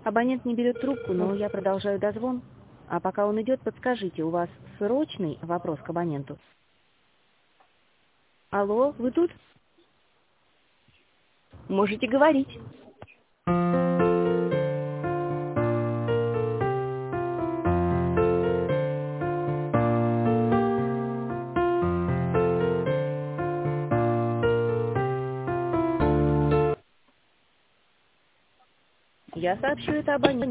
Абонент не берет трубку, но я продолжаю дозвон. А пока он идет, подскажите, у вас срочный вопрос к абоненту? Алло, вы тут? Можете говорить. Я сообщу это абоненту.